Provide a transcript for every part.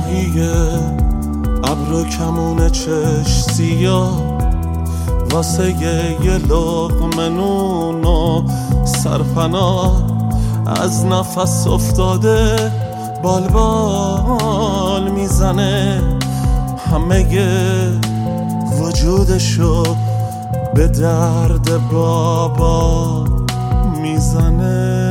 ماهی ابر و کمون چش سیاه واسه یه لقمه نون و سرپناه از نفس افتاده بالبال میزنه، همه وجودشو به درد بابا میزنه.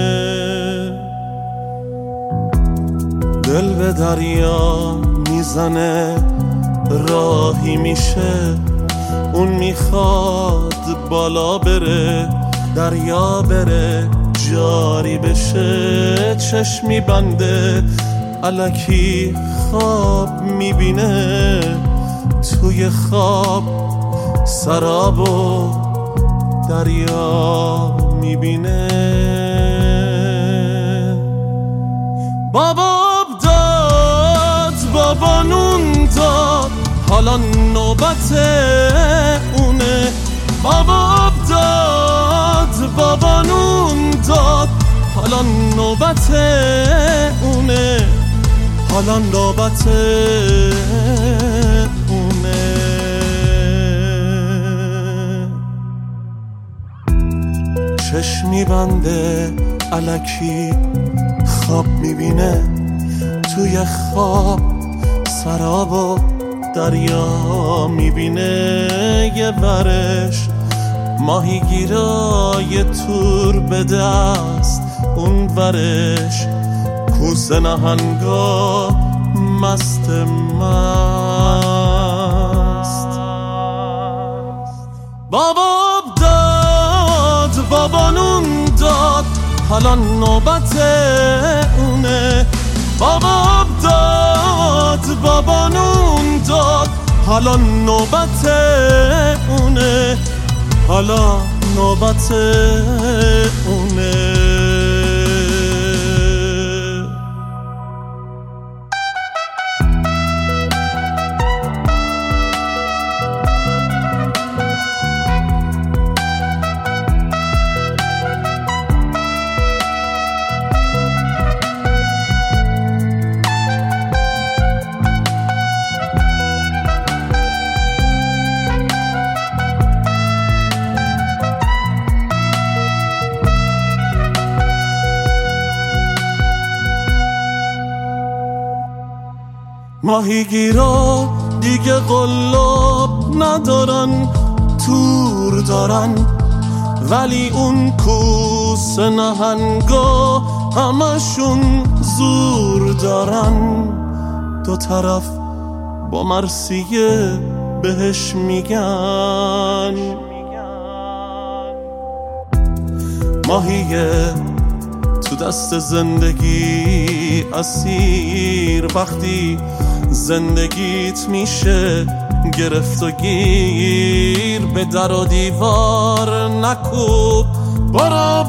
دل به دریا میزنه راهی میشه، اون میخواد بالا بره دریا بره جاری بشه، چشمی بنده الکی خواب میبینه، توی خواب سراب و دریا میبینه. بابا داد بابا نون داد حالا نوبت اونه، بابا داد بابا نون داد حالا نوبت اونه، حالا نوبت اونه. چشمی بنده الکی خواب میبینه، توی خواب سراب و دریا میبینه، یه ورش ماهیگیرای تور به دست، اون ورش کوسه نهنگا مست مست. بابا داد بابا نون داد حالا نوبت اونه، بابا داد بابا نون داد حالا نوبت اونه، حالا نوبت اونه. ماهیگیرا دیگه قلاب ندارن تور دارن، ولی اون کوسه نهنگا همشون زور دارن، دو طرف با مرثیه بهش میگن. ماهیه تو دست زندگی اسیر، وقتی زندگیت میشه گرفت و گیر، به در و دیوار نکوب برو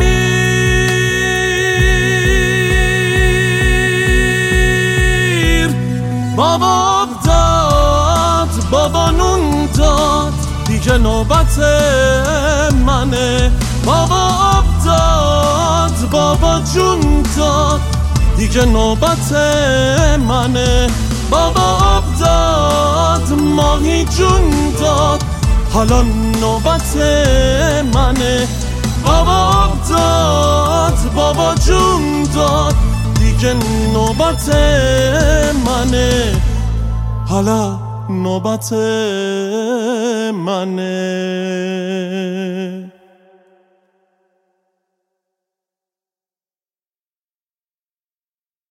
بمیر. بابا داد بابا نون داد دیگه نوبت منه، بابا داد بابا جون داد دیگه نوبت منه، بابا آب داد ماهی جون داد حالا نوبت منه، بابا آب داد بابا جون داد دیگه نوبت منه، حالا نوبت منه.